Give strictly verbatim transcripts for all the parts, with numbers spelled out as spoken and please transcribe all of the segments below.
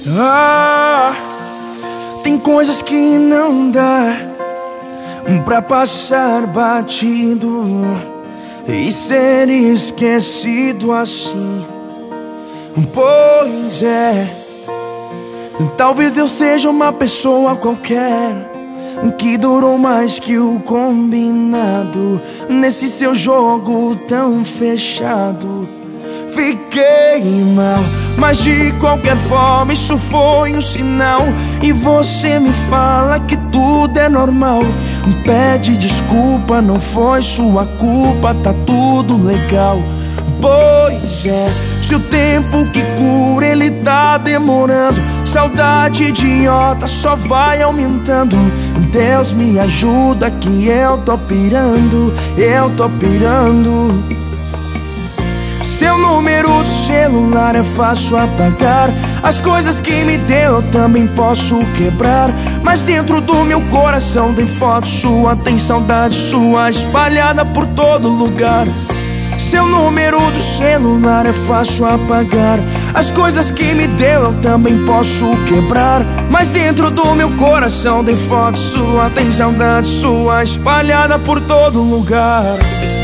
Ah, tem coisas que não dá pra passar batido e ser esquecido assim. Pois é, talvez eu seja uma pessoa qualquer que durou mais que o combinado nesse seu jogo tão fechado. Fiquei mal, mas de qualquer forma isso foi um sinal. E você me fala que tudo é normal. Pede desculpa, não foi sua culpa, tá tudo legal. Pois é, se o tempo que cura ele tá demorando, saudade idiota só vai aumentando. Deus me ajuda que eu tô pirando, eu tô pirando. Seu número do celular é fácil apagar. As coisas que me deu eu também posso quebrar, mas dentro do meu coração tem foto sua, tem saudade sua espalhada por todo lugar. Seu número do celular é fácil apagar. As coisas que me deu eu também posso quebrar, mas dentro do meu coração tem foto sua, tem saudade sua espalhada por todo lugar.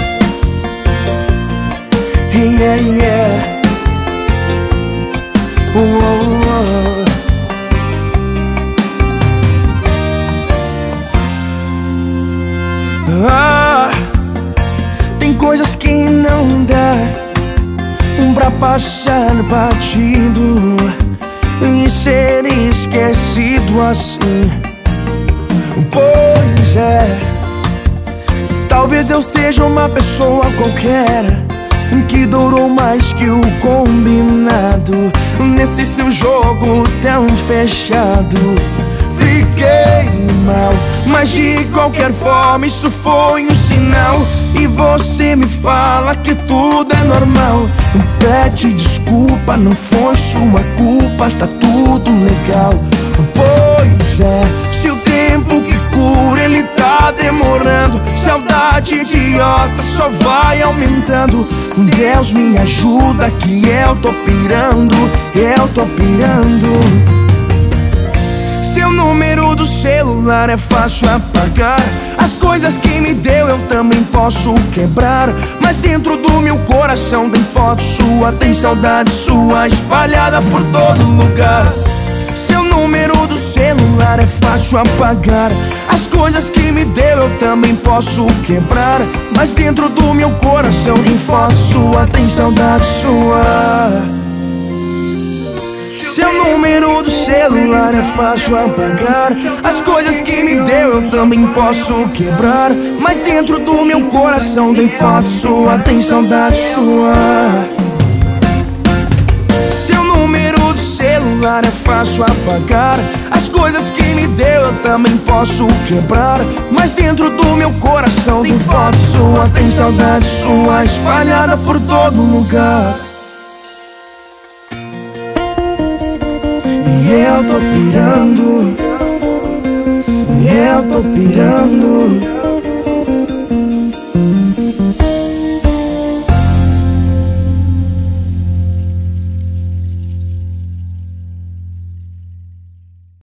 Yeah, yeah. Oh, oh, oh. Ah, tem coisas que não dá pra passar batido e ser esquecido assim. Pois é, talvez eu seja uma pessoa qualquer que durou mais que o combinado nesse seu jogo tão fechado. Fiquei mal, mas de qualquer forma isso foi um sinal. E você me fala que tudo é normal. Pede desculpa, não foi sua culpa, tá tudo legal. Pois é, se o tempo que cura ele tá demorando, saudade idiota só vai aumentando. Deus me ajuda que eu tô pirando, eu tô pirando. Seu número do celular é fácil apagar. As coisas que me deu eu também posso quebrar, mas dentro do meu coração tem foto sua, tem saudade sua espalhada por todo lugar. Seu número do celular é fácil apagar. As coisas que me deu eu também posso quebrar, mas dentro do meu coração tem foto sua, tem saudade sua. Seu número do celular é fácil apagar. As coisas que me deu eu também posso quebrar, mas dentro do meu coração tem foto sua, tem saudade sua. Seu número do celular é fácil apagar. As coisas que me deu eu também posso quebrar, mas dentro do meu coração tem foto sua, tem saudade sua espalhada por todo lugar. E eu tô pirando, eu tô pirando.